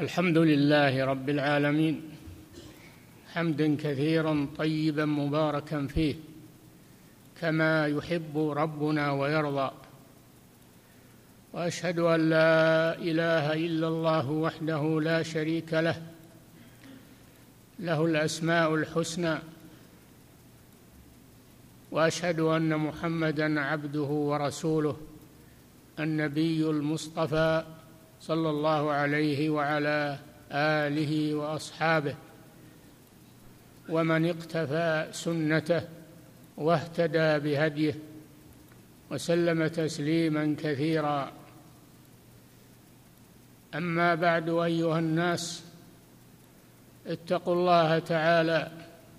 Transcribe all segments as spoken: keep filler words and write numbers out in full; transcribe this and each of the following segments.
الحمد لله رب العالمين، حمدا كثيرا طيبا مباركا فيه كما يحب ربنا ويرضى. وأشهد أن لا إله إلا الله وحده لا شريك له، له الأسماء الحسنى. وأشهد أن محمدًا عبده ورسوله النبي المصطفى صلى الله عليه وعلى آله وأصحابه ومن اقتفى سنته واهتدى بهديه وسلم تسليماً كثيراً. أما بعد، أيها الناس، اتقوا الله تعالى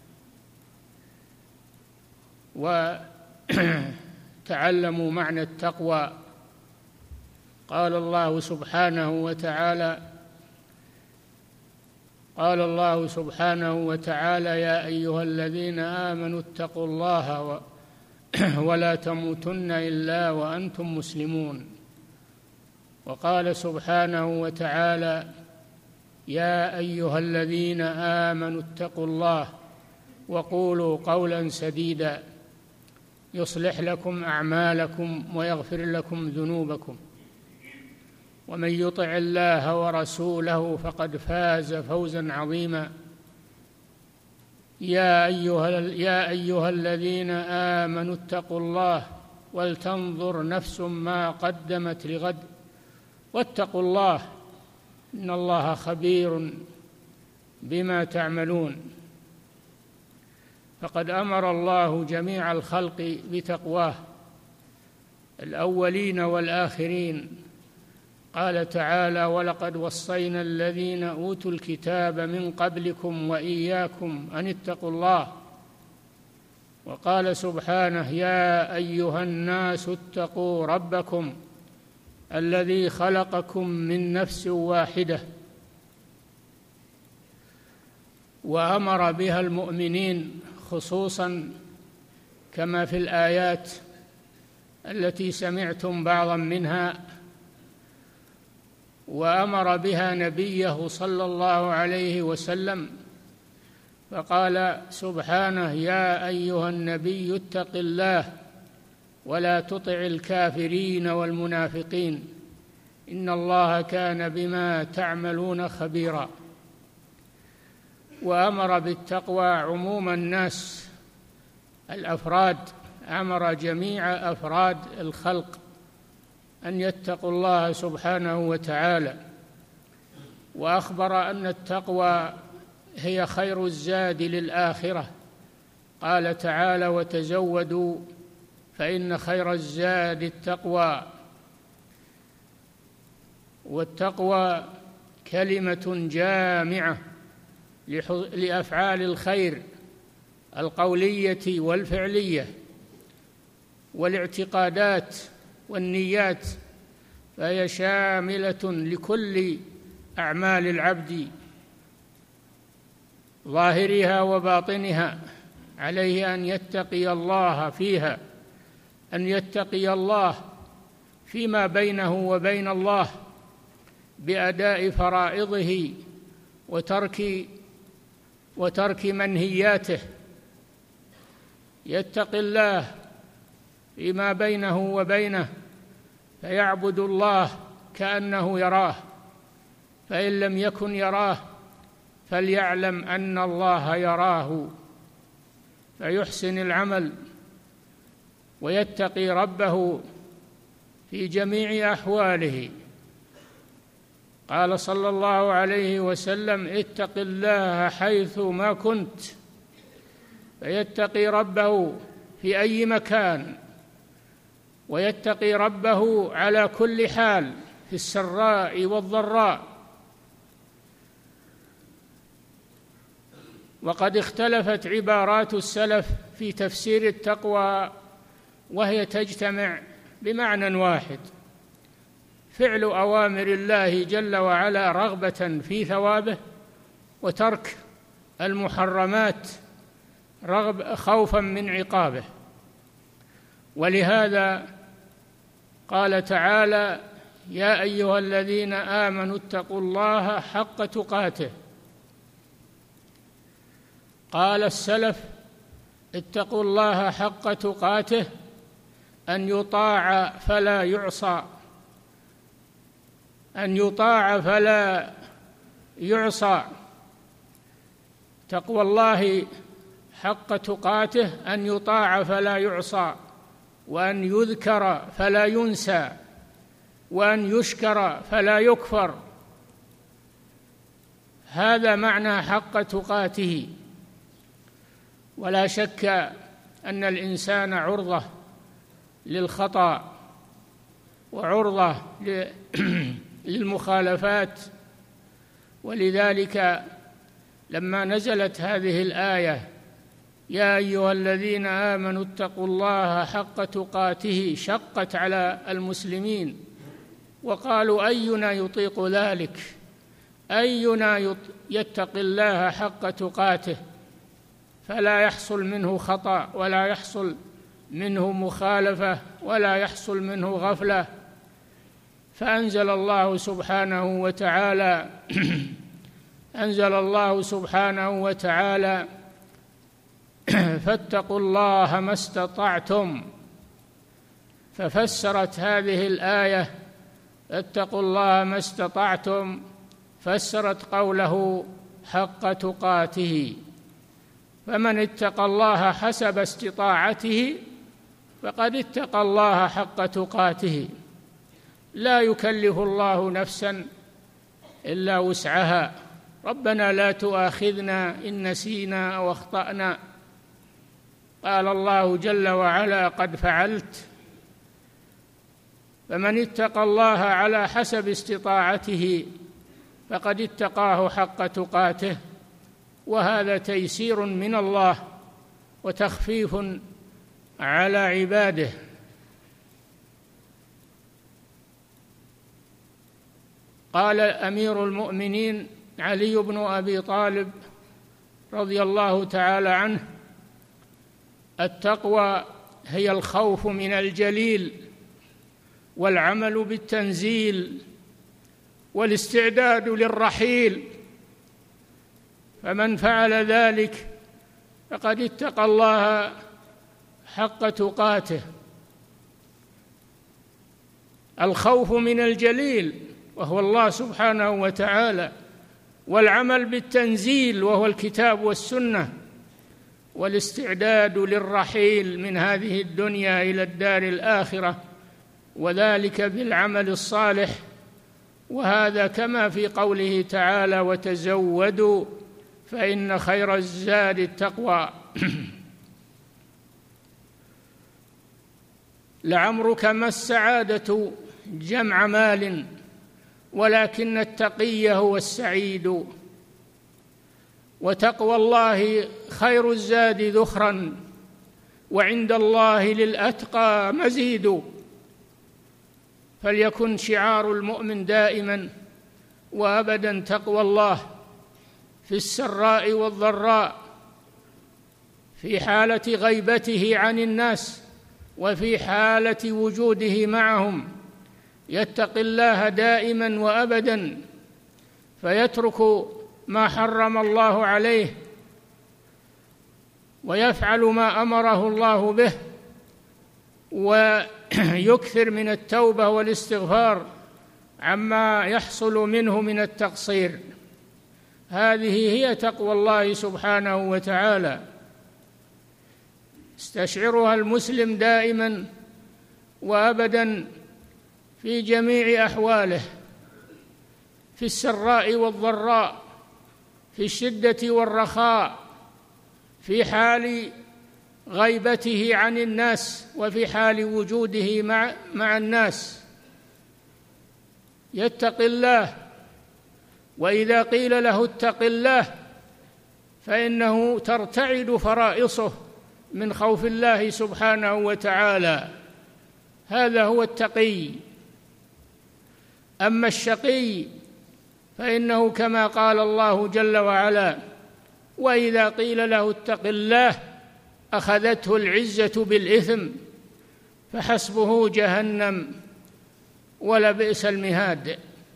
وتعلموا معنى التقوى. قال الله سبحانه وتعالى قال الله سبحانه وتعالى يا أيها الذين آمنوا اتقوا الله ولا تموتن إلا وأنتم مسلمون. وقال سبحانه وتعالى يا أيها الذين آمنوا اتقوا الله وقولوا قولا سديدا يصلح لكم أعمالكم ويغفر لكم ذنوبكم ومن يطع الله ورسوله فقد فاز فوزا عظيما. يا أيها, يا أيها الذين آمنوا اتقوا الله ولتنظر نفس ما قدمت لغد واتقوا الله إن الله خبير بما تعملون. فقد أمر الله جميع الخلق بتقواه، الأولين والآخرين. قال تعالى ولقد وصينا الذين أوتوا الكتاب من قبلكم وإياكم أن اتقوا الله. وقال سبحانه يا أيها الناس اتقوا ربكم الذي خلقكم من نفس واحدة. وأمر بها المؤمنين خصوصا كما في الآيات التي سمعتم بعضا منها، وأمر بها نبيه صلى الله عليه وسلم، فقال سبحانه يا أيها النبي اتق الله ولا تطع الكافرين والمنافقين إن الله كان بما تعملون خبيرا. وأمر بالتقوى عموم الناس الأفراد، أمر جميع أفراد الخلق أن يتقوا الله سبحانه وتعالى. وأخبر أن التقوى هي خير الزاد للآخرة. قال تعالى وتزودوا فإن خير الزاد التقوى. والتقوى كلمة جامعة لأفعال الخير القولية والفعلية والاعتقادات والنيات، فهي شاملة لكل أعمال العبد ظاهرها وباطنها. عليه أن يتقي الله فيها، أن يتقي الله فيما بينه وبين الله بأداء فرائضه وترك وترك منهياته. يتقي الله فيما بينه وبينه فيعبد الله كأنه يراه، فإن لم يكن يراه فليعلم أن الله يراه، فيحسن العمل ويتقي ربه في جميع أحواله. قال صلى الله عليه وسلم اتق الله حيث ما كنت، فيتقي ربه في أي مكان، ويتقي ربه على كل حال في السراء والضراء. وقد اختلفت عبارات السلف في تفسير التقوى، وهي تجتمع بمعنى واحد: فعل أوامر الله جل وعلا رغبة في ثوابه، وترك المحرمات رغب خوفا من عقابه. ولهذا قال تعالى يا أيها الذين آمنوا اتقوا الله حق تقاته. قال السلف: اتقوا الله حق تقاته أن يطاع فلا يعصى، أن يطاع فلا يعصى. تقوى الله حق تقاته أن يطاع فلا يعصى، وأن يذكر فلا ينسى، وأن يشكر فلا يكفر. هذا معنى حق تقاته. ولا شك أن الإنسان عرضة للخطأ وعرضة للمخالفات، ولذلك لما نزلت هذه الآية يا أيها الذين آمنوا اتقوا الله حق تقاته شقت على المسلمين، وقالوا أينا يطيق ذلك؟ أينا يتقي الله حق تقاته فلا يحصل منه خطأ ولا يحصل منه مخالفة ولا يحصل منه غفلة؟ فأنزل الله سبحانه وتعالى أنزل الله سبحانه وتعالى فاتقوا الله ما استطعتم. ففسرت هذه الآية اتقوا الله ما استطعتم، فسرت قوله حق تقاته. فمن اتقى الله حسب استطاعته فقد اتقى الله حق تقاته. لا يكلف الله نفسا إلا وسعها. ربنا لا تؤاخذنا إن نسينا أو أخطأنا. قال الله جل وعلا قد فعلت. فمن اتقى الله على حسب استطاعته فقد اتقاه حق تقاته، وهذا تيسير من الله وتخفيف على عباده. قال أمير المؤمنين علي بن أبي طالب رضي الله تعالى عنه: التقوى هي الخوف من الجليل والعمل بالتنزيل والاستعداد للرحيل، فمن فعل ذلك فقد اتقى الله حق تقاته. الخوف من الجليل وهو الله سبحانه وتعالى، والعمل بالتنزيل وهو الكتاب والسنة، والاستعداد للرحيل من هذه الدنيا إلى الدار الآخرة، وذلك بالعمل الصالح. وهذا كما في قوله تعالى: وتزودوا فإن خير الزاد التقوى. لعمرك ما السعادة جمع مال، ولكن التقي هو السعيد. وتقوى الله خير الزاد ذخرا، وعند الله للأتقى مزيد. فليكن شعار المؤمن دائما وأبدا تقوى الله في السراء والضراء، في حالة غيبته عن الناس وفي حالة وجوده معهم. يتقي الله دائما وأبدا فيترك ما حرم الله عليه ويفعل ما أمره الله به، ويكثر من التوبة والاستغفار عما يحصل منه من التقصير. هذه هي تقوى الله سبحانه وتعالى، استشعرها المسلم دائما وأبدا في جميع أحواله، في السراء والضراء، في الشدة والرخاء، في حال غيبته عن الناس وفي حال وجوده مع, مع الناس. يتقي الله، وإذا قيل له اتق الله فإنه ترتعد فرائصه من خوف الله سبحانه وتعالى. هذا هو التقي. أما الشقي فإنه كما قال الله جل وعلا: وإذا قيل له اتق الله أخذته العزة بالإثم فحسبه جهنم ولبئس المهاد.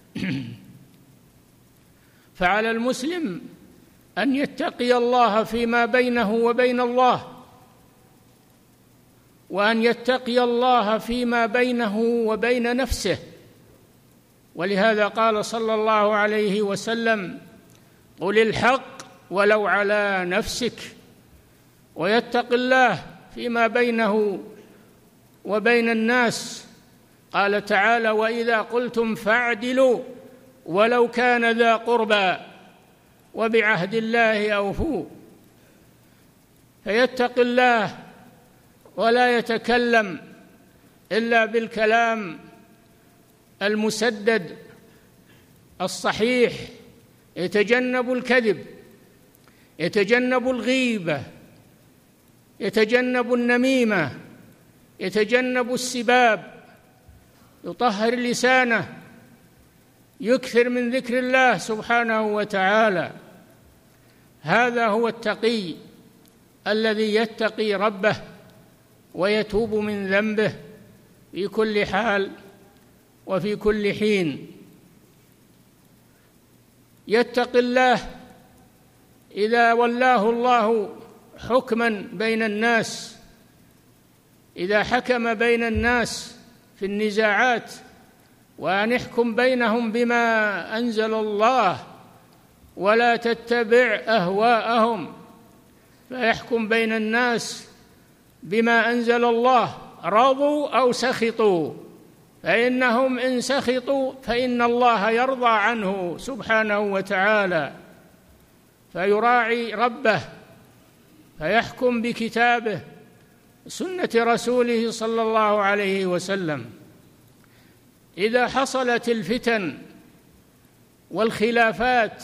فعلى المسلم أن يتقي الله فيما بينه وبين الله، وأن يتقي الله فيما بينه وبين نفسه. ولهذا قال صلى الله عليه وسلم: قل الحق ولو على نفسك. ويتق الله فيما بينه وبين الناس. قال تعالى: وإذا قلتم فاعدلوا ولو كان ذا قربى وبعهد الله أوفوا. فيتق الله ولا يتكلم إلا بالكلام المسدد الصحيح، يتجنب الكذب، يتجنب الغيبة، يتجنب النميمة، يتجنب السباب، يطهر لسانه، يكثر من ذكر الله سبحانه وتعالى. هذا هو التقي الذي يتقي ربه ويتوب من ذنبه في كل حال وفي كل حين. يتقي الله إذا ولاه الله حكما بين الناس، إذا حكم بين الناس في النزاعات، وأن يحكم بينهم بما أنزل الله ولا تتبع أهواءهم، فيحكم بين الناس بما أنزل الله، رضوا أو سخطوا، فإنهم إن سخطوا فإن الله يرضى عنه سبحانه وتعالى. فيراعي ربه فيحكم بكتابه سنة رسوله صلى الله عليه وسلم. إذا حصلت الفتن والخلافات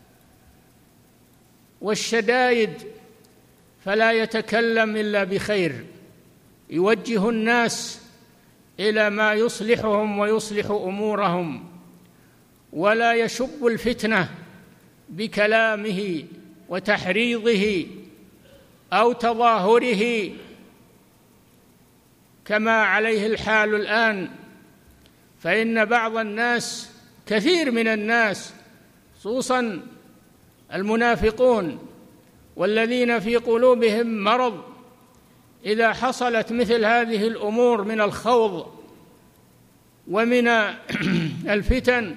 والشدائد فلا يتكلم إلا بخير، يوجه الناس إلى ما يصلحهم ويصلح أمورهم، ولا يشب الفتنة بكلامه وتحريضه أو تظاهره كما عليه الحال الآن. فإن بعض الناس، كثير من الناس، خصوصا المنافقون والذين في قلوبهم مرض، إذا حصلت مثل هذه الأمور من الخوض ومن الفتن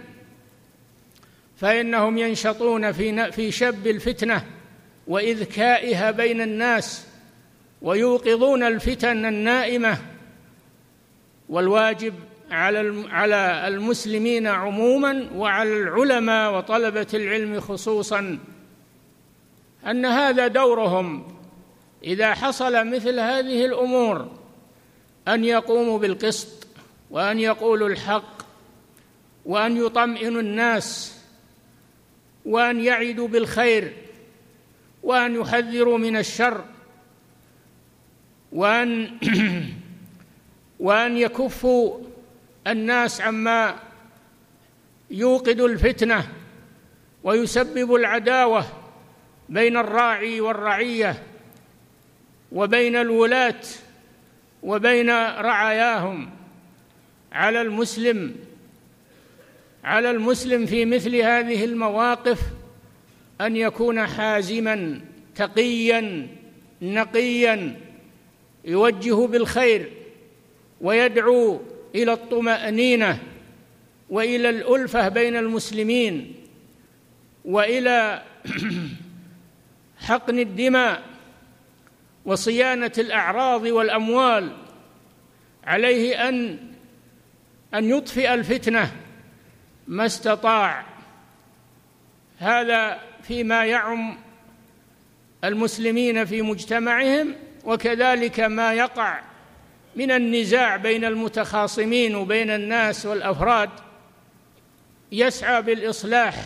فإنهم ينشطون في شب الفتنة وإذكائها بين الناس، ويوقظون الفتن النائمة. والواجب على المسلمين عموما وعلى العلماء وطلبة العلم خصوصا أن هذا دورهم إذا حصل مثل هذه الأمور، أن يقوموا بالقسط، وأن يقولوا الحق، وأن يطمئنوا الناس، وأن يعدوا بالخير، وأن يحذروا من الشر، وأن وأن يكفوا الناس عما يوقد الفتنة ويسبب العداوة بين الراعي والرعية، وبين الولاة وبين رعاياهم. على المسلم على المسلم في مثل هذه المواقف أن يكون حازماً تقياً نقياً، يوجه بالخير ويدعو إلى الطمأنينة وإلى الألفة بين المسلمين وإلى حقن الدماء وصيانة الأعراض والأموال. عليه أن أن يطفئ الفتنة ما استطاع. هذا فيما يعم المسلمين في مجتمعهم، وكذلك ما يقع من النزاع بين المتخاصمين وبين الناس والأفراد، يسعى بالإصلاح.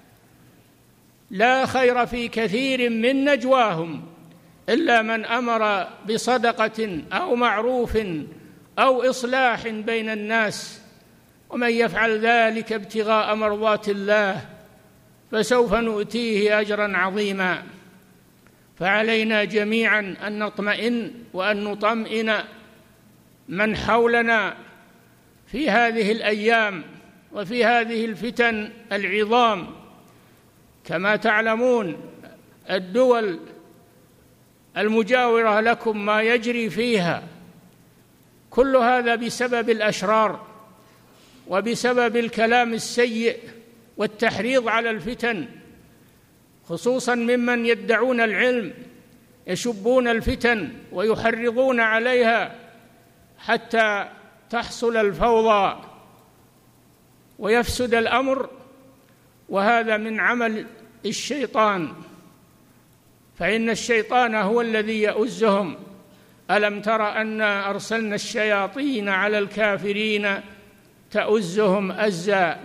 لا خير في كثير من نجواهم إلا من أمر بصدقة أو معروف أو إصلاح بين الناس، ومن يفعل ذلك ابتغاء مرضات الله فسوف نؤتيه أجرا عظيما. فعلينا جميعا أن نطمئن وأن نطمئن من حولنا في هذه الأيام وفي هذه الفتن العظام. كما تعلمون الدول المجاورة لكم ما يجري فيها، كل هذا بسبب الأشرار وبسبب الكلام السيء والتحريض على الفتن، خصوصا ممن يدعون العلم، يشبون الفتن ويحرضون عليها حتى تحصل الفوضى ويفسد الأمر، وهذا من عمل الشيطان، فإن الشيطان هو الذي يؤزهم. ألم تر أنا أرسلنا الشياطين على الكافرين تؤزهم أزا.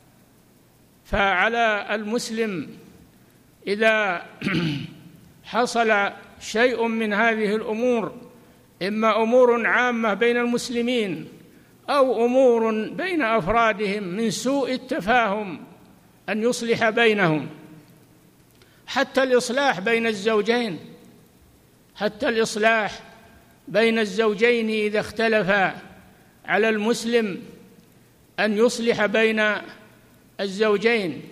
فعلى المسلم إذا حصل شيء من هذه الأمور، إما أمور عامة بين المسلمين أو أمور بين أفرادهم من سوء التفاهم، أن يصلح بينهم. حتى الإصلاح بين الزوجين حتى الإصلاح بين الزوجين إذا اختلفا، على المسلم أن يصلح بين الزوجين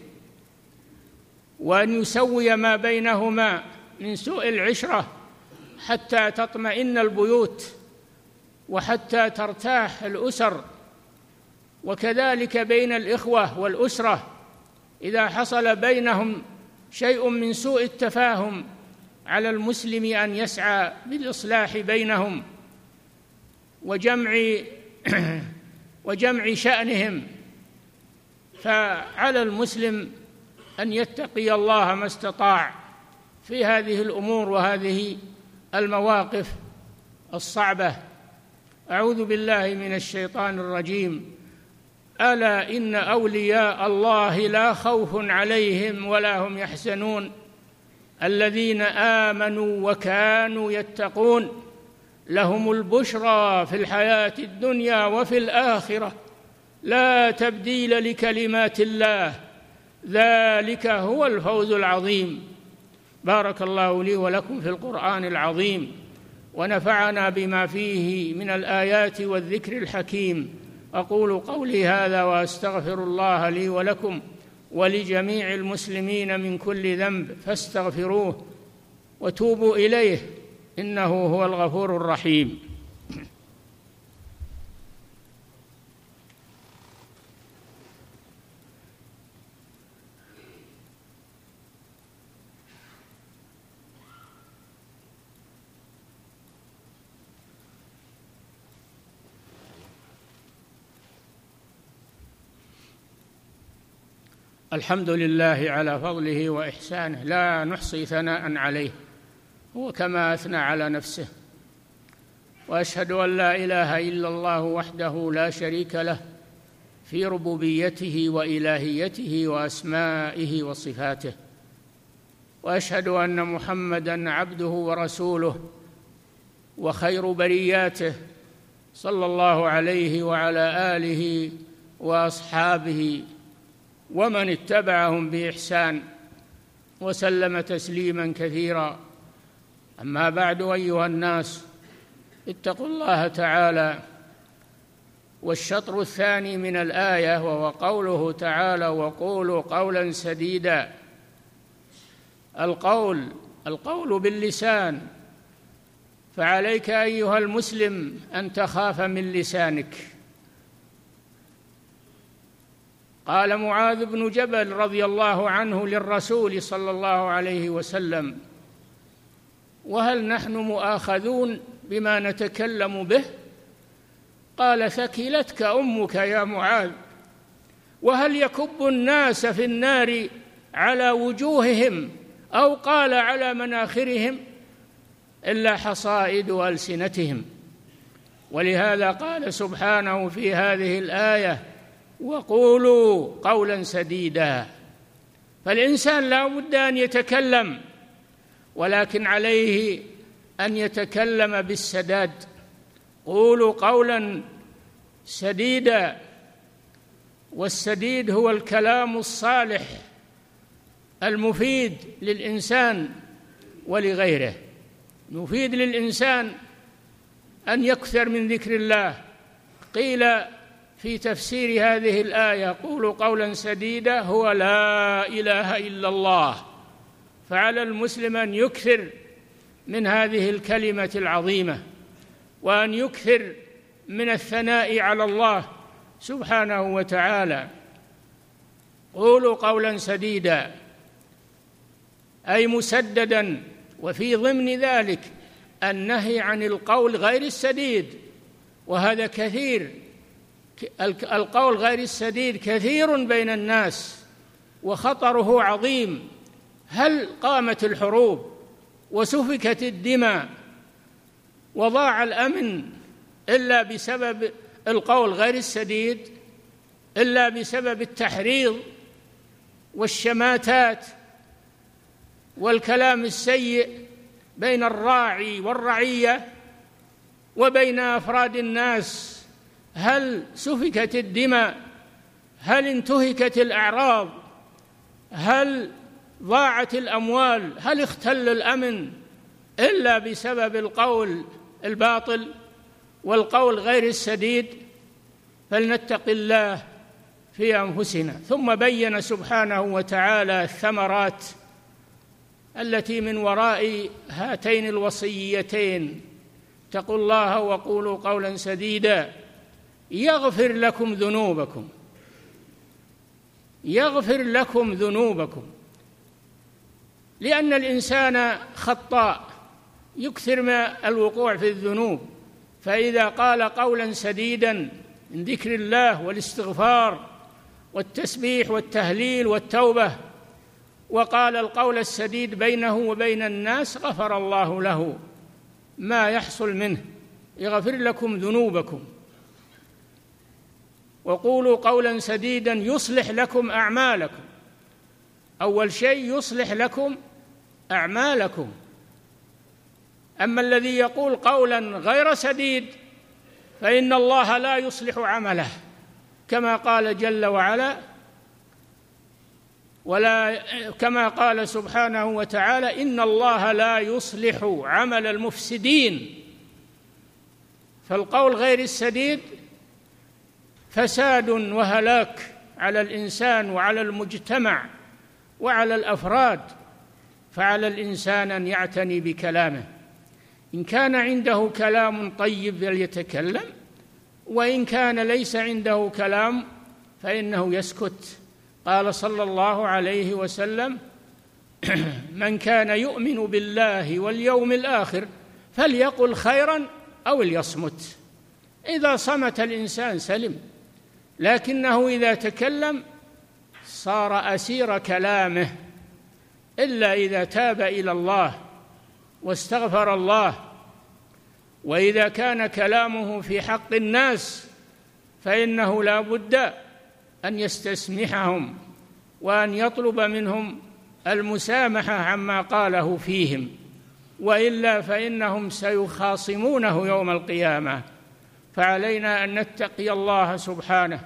وأن يسوي ما بينهما من سوء العشرة حتى تطمئن البيوت وحتى ترتاح الأسر. وكذلك بين الإخوة والأسرة، إذا حصل بينهم شيء من سوء التفاهم، على المسلم أن يسعى بالإصلاح بينهم وجمع وجمع شأنهم. فعلى المسلم أن يتقي الله ما استطاع في هذه الأمور وهذه المواقف الصعبة. أعوذ بالله من الشيطان الرجيم. ألا إن أولياء الله لا خوف عليهم ولا هم يحزنون الذين آمنوا وكانوا يتقون لهم البشرى في الحياة الدنيا وفي الآخرة لا تبديل لكلمات الله ذلك هو الفوز العظيم. بارك الله لي ولكم في القرآن العظيم، ونفعنا بما فيه من الآيات والذكر الحكيم. أقول قولي هذا وأستغفر الله لي ولكم ولجميع المسلمين من كل ذنب، فاستغفروه وتوبوا إليه إنه هو الغفور الرحيم. الحمد لله على فضله وإحسانه، لا نحصي ثناء عليه، هو كما أثنى على نفسه. وأشهد أن لا إله إلا الله وحده لا شريك له في ربوبيته وإلهيته وأسمائه وصفاته، وأشهد أن محمدًا عبده ورسوله وخير برياته صلى الله عليه وعلى آله وأصحابه ومن اتبعهم بإحسان وسلم تسليماً كثيراً. أما بعد، أيها الناس، اتقوا الله تعالى. والشطر الثاني من الآية وهو قوله تعالى: وقولوا قولاً سديداً. القول القول باللسان، فعليك أيها المسلم أن تخاف من لسانك. قال معاذ بن جبل رضي الله عنه للرسول صلى الله عليه وسلم: وهل نحن مؤاخذون بما نتكلم به؟ قال: ثكلتك أمك يا معاذ. وهل يكب الناس في النار على وجوههم أو قال على مناخرهم إلا حصائد ألسنتهم. ولهذا قال سبحانه في هذه الآية: وقولوا قولا سديدا. فالإنسان لا بد أن يتكلم، ولكن عليه أن يتكلم بالسداد. قولوا قولا سديدا، والسديد هو الكلام الصالح المفيد للإنسان ولغيره. مفيد للإنسان أن يكثر من ذكر الله. قيل في تفسير هذه الآية قولوا قولا سديدا هو لا إله إلا الله، فعلى المسلم أن يكثر من هذه الكلمة العظيمة، وأن يكثر من الثناء على الله سبحانه وتعالى. قولوا قولا سديدا أي مسددا، وفي ضمن ذلك النهي عن القول غير السديد، وهذا كثير. القول غير السديد كثير بين الناس وخطره عظيم. هل قامت الحروب وسفكت الدماء وضاع الأمن إلا بسبب القول غير السديد؟ إلا بسبب التحريض والشماتات والكلام السيء بين الراعي والرعية وبين أفراد الناس؟ هل سفكت الدماء؟ هل انتهكت الأعراض؟ هل ضاعت الأموال؟ هل اختل الأمن إلا بسبب القول الباطل والقول غير السديد؟ فلنتق الله في أنفسنا. ثم بين سبحانه وتعالى الثمرات التي من وراء هاتين الوصيتين: اتقوا الله وقولوا قولا سديدا يغفر لكم ذنوبكم يغفر لكم ذنوبكم لأن الإنسان خطاء يكثر من الوقوع في الذنوب، فإذا قال قولا سديدا من ذكر الله والاستغفار والتسبيح والتهليل والتوبة، وقال القول السديد بينه وبين الناس، غفر الله له ما يحصل منه، يغفر لكم ذنوبكم. وقولوا قولا سديدا يصلح لكم أعمالكم. أول شيء يصلح لكم أعمالكم. أما الذي يقول قولا غير سديد فإن الله لا يصلح عمله، كما قال جل وعلا، ولا كما قال سبحانه وتعالى: إن الله لا يصلح عمل المفسدين. فالقول غير السديد فساد وهلاك على الإنسان وعلى المجتمع وعلى الأفراد، فعلى الإنسان أن يعتني بكلامه. إن كان عنده كلام طيب فليتكلم، وإن كان ليس عنده كلام فإنه يسكت. قال صلى الله عليه وسلم: من كان يؤمن بالله واليوم الآخر فليقل خيرا أو ليصمت. إذا صمت الإنسان سلم، لكنه إذا تكلم صار أسير كلامه، إلا إذا تاب إلى الله واستغفر الله. وإذا كان كلامه في حق الناس فإنه لا بد أن يستسمحهم وأن يطلب منهم المسامحة عما قاله فيهم، وإلا فإنهم سيخاصمونه يوم القيامة. فعلينا أن نتقي الله سبحانه.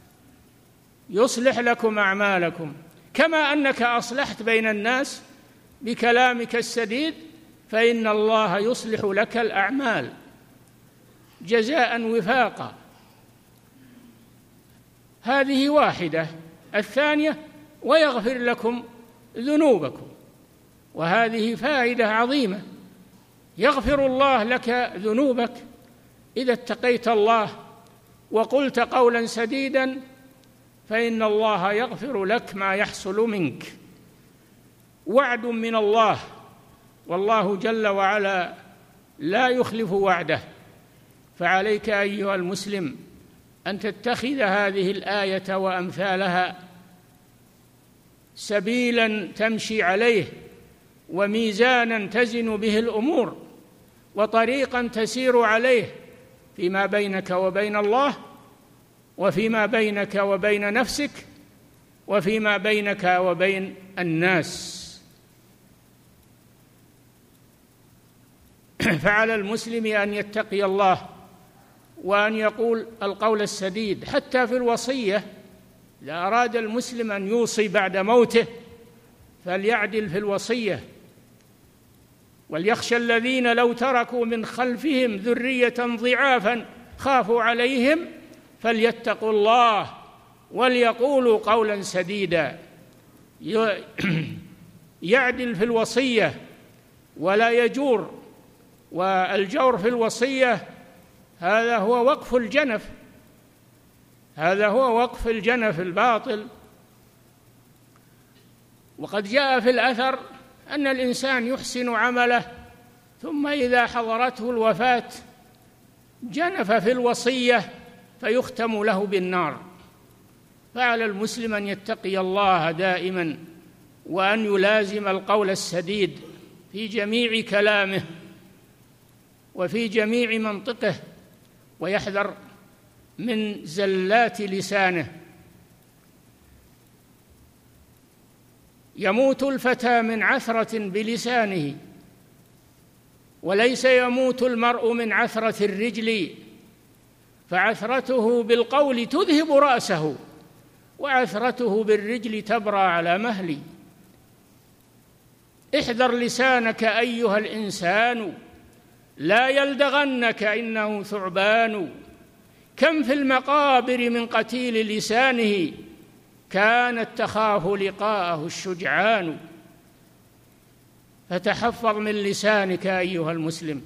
يصلح لكم أعمالكم، كما أنك أصلحت بين الناس بكلامك السديد فإن الله يصلح لك الأعمال جزاء وفاقا. هذه واحدة. الثانية: ويغفر لكم ذنوبكم، وهذه فائدة عظيمة. يغفر الله لك ذنوبك إذا اتقيت الله وقلت قولا سديدا، فإن الله يغفر لك ما يحصل منك. وعد من الله، والله جل وعلا لا يخلف وعده. فعليك أيها المسلم أن تتخذ هذه الآية وأمثالها سبيلا تمشي عليه، وميزانا تزن به الأمور، وطريقا تسير عليه فيما بينك وبين الله، وفيما بينك وبين نفسك، وفيما بينك وبين الناس. فعلى المسلم أن يتقي الله وأن يقول القول السديد حتى في الوصية. إذا أراد المسلم أن يوصي بعد موته فليعدل في الوصية. وليخشى الذين لو تركوا من خلفهم ذرية ضعافا خافوا عليهم فليتقوا الله وليقولوا قولا سديدا. يعدل في الوصية ولا يجور، والجور في الوصية هذا هو وقف الجنف، هذا هو وقف الجنف الباطل. وقد جاء في الأثر أن الإنسان يحسن عمله ثم إذا حضرته الوفاة جنف في الوصية فيختم له بالنار. فعلى المسلم أن يتقي الله دائما وأن يلازم القول السديد في جميع كلامه وفي جميع منطقه، ويحذر من زلات لسانه. يموت الفتى من عثرة بلسانه، وليس يموت المرء من عثرة الرجل، فعثرته بالقول تذهب رأسه وعثرته بالرجل تبرى على مهلي. احذر لسانك أيها الإنسان لا يلدغنك إنه ثعبان. كم في المقابر من قتيل لسانه كانت تخاف لقاءه الشجعان. فتحفظ من لسانك أيها المسلم،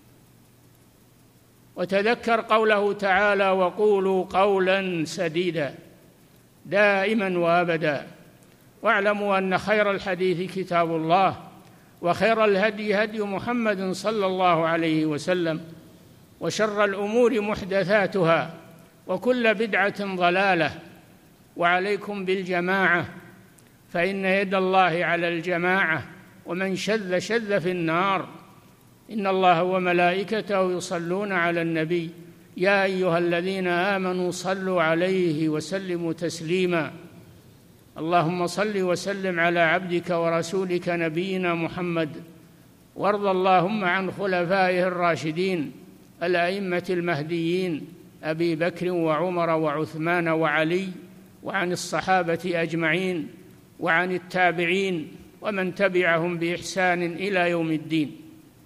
وتذكر قوله تعالى: وقولوا قولا سديدا، دائما وابدا. واعلموا أن خير الحديث كتاب الله، وخير الهدي هدي محمد صلى الله عليه وسلم، وشر الأمور محدثاتها، وكل بدعة ضلالة. وعليكم بالجماعة، فإن يد الله على الجماعة، ومن شذ شذ في النار. إن الله وملائكته يصلون على النبي يا أيها الذين آمنوا صلوا عليه وسلموا تسليما. اللهم صل وسلم على عبدك ورسولك نبينا محمد، وارض اللهم عن خلفائه الراشدين الأئمة المهديين أبي بكر وعمر وعثمان وعلي، وعن الصحابة أجمعين، وعن التابعين ومن تبعهم بإحسان إلى يوم الدين.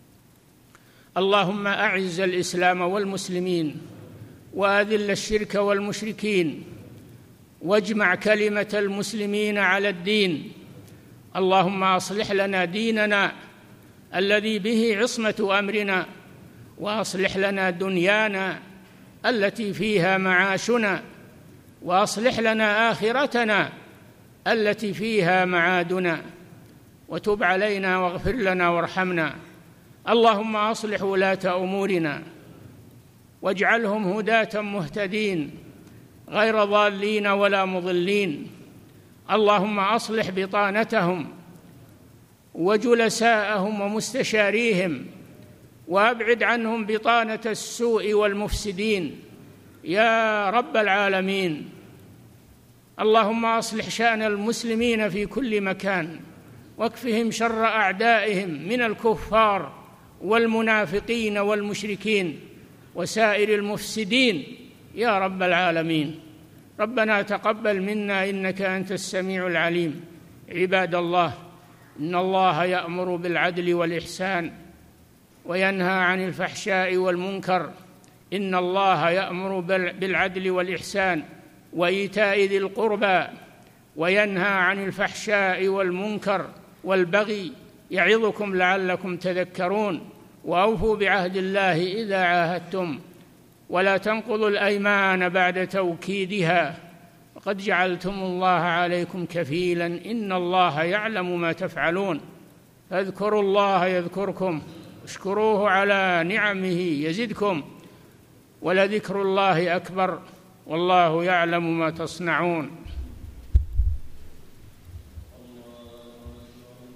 اللهم أعز الإسلام والمسلمين، وأذل الشرك والمشركين، واجمع كلمة المسلمين على الدين. اللهم أصلح لنا ديننا الذي به عصمة أمرنا، وأصلح لنا دنيانا التي فيها معاشنا، وأصلح لنا آخرتنا التي فيها معادنا، وتب علينا واغفر لنا وارحمنا. اللهم أصلح ولاة أمورنا واجعلهم هداة مهتدين غير ضالين ولا مضلين. اللهم أصلح بطانتهم وجلساءهم ومستشاريهم، وأبعد عنهم بطانة السوء والمفسدين يا رب العالمين. اللهم أصلح شأن المسلمين في كل مكان، واكفهم شر أعدائهم من الكفار والمنافقين والمشركين وسائر المفسدين يا رب العالمين. ربنا تقبل منا إنك أنت السميع العليم. عباد الله، إن الله يأمر بالعدل والإحسان وينهى عن الفحشاء والمنكر. إن الله يأمر بالعدل والإحسان وإيتاء ذي القربى وينهى عن الفحشاء والمنكر والبغي، يعظكم لعلكم تذكرون. وأوفوا بعهد الله إذا عاهدتم، ولا تنقضوا الأيمان بعد توكيدها، وقد جعلتم الله عليكم كفيلا، إن الله يعلم ما تفعلون. فاذكروا الله يذكركم، اشكروه على نعمه يزدكم، ولذكر الله أكبر، والله يعلم ما تصنعون.